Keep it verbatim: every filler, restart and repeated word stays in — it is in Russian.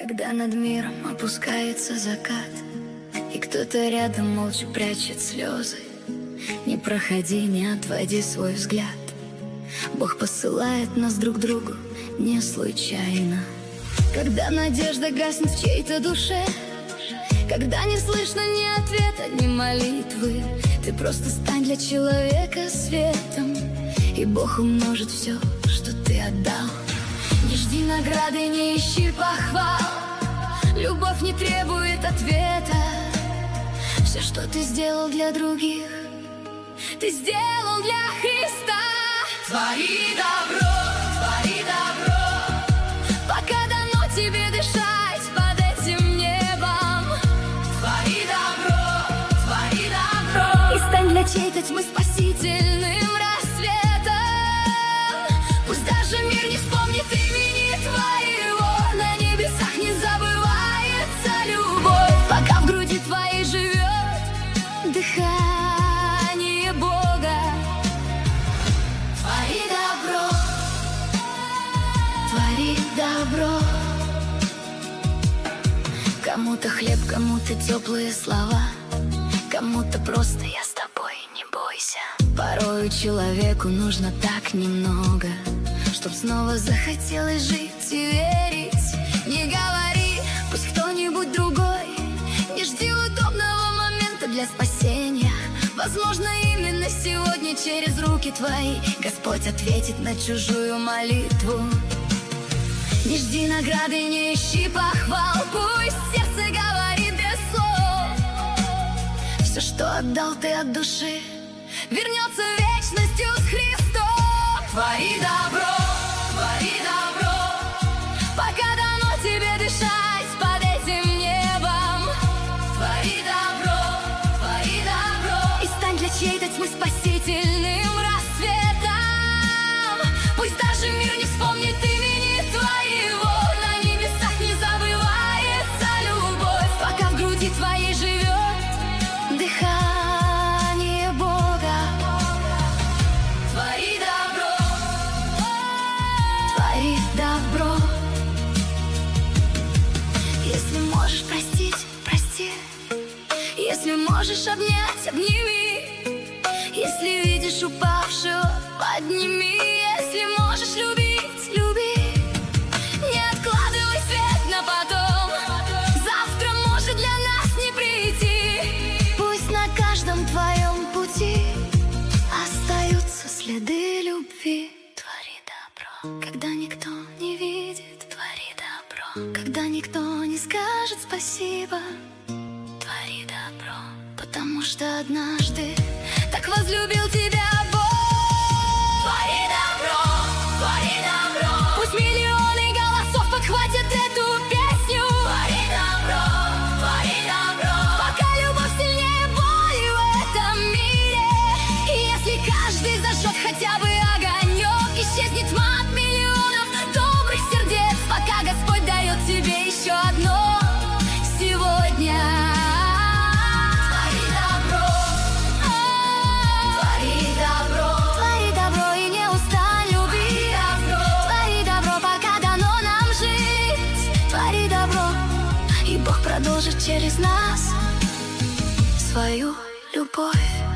Когда над миром опускается закат, и кто-то рядом молча прячет слезы, не проходи, не отводи свой взгляд. Бог посылает нас друг другу не случайно. Когда надежда гаснет в чьей-то душе, когда не слышно ни ответа, ни молитвы, ты просто стань для человека светом, и Бог умножит все, что ты отдал. Не жди награды, не ищи похвал, любовь не требует ответа. Все, что ты сделал для других, ты сделал для Христа. Твори добро, твори добро, пока дано тебе дышать под этим небом. Твори добро, твори добро, и стань для чьей-то тьмы спасительным рассветом. Пусть даже мир не вспомнит имени твоего, на небесах не забывается любовь. Пока в груди твоей живет дыхание Бога. Твори добро, твори добро. Кому-то хлеб, кому-то теплые слова, кому-то просто я с тобой, не бойся. Порою человеку нужно так немного, чтоб снова захотелось жить и верить. Не говори, пусть кто-нибудь другой, не жди удобного момента для спасения. Возможно, именно сегодня через руки твои Господь ответит на чужую молитву. Не жди награды, не ищи похвал, пусть сердце говорит без слов. Все, что отдал ты от души, вернется вечностью с Христом. Твори добро, твори добро, пока дано тебе дышать под этим небом. Твори добро, твори добро, и стань для чьей-то тьмы спасительным рассветом. Пусть даже мир не вспомнит имени твоего, на небесах не забывается любовь. Пока в груди твоей живет дыхание Бога. Твори добро, твори добро. Если можешь простить, прости. Если можешь обнять, обними. Если видишь упавшего, подними. Если можешь любить, люби. Не откладывай свет на потом, завтра может для нас не прийти. Пусть на каждом твоем пути остаются следы любви. Твори добро, когда никто не видит. Твори добро, когда никто не скажет спасибо. Твори добро, потому что однажды так возлюбил тебя Бог. Твори добро, твори добро, пусть миллионы голосов подхватят эту песню. Твори добро, твори добро, пока любовь сильнее боли в этом мире. И если каждый зажжет хотя бы огонек, исчезнет тьма от миллионов добрых сердец. Пока Господь дает тебе еще одно сегодня. Твори добро, твори добро, твори добро и не устань любить. Твори добро, пока дано нам жить. Твори добро, и Бог продолжит через нас свою любовь.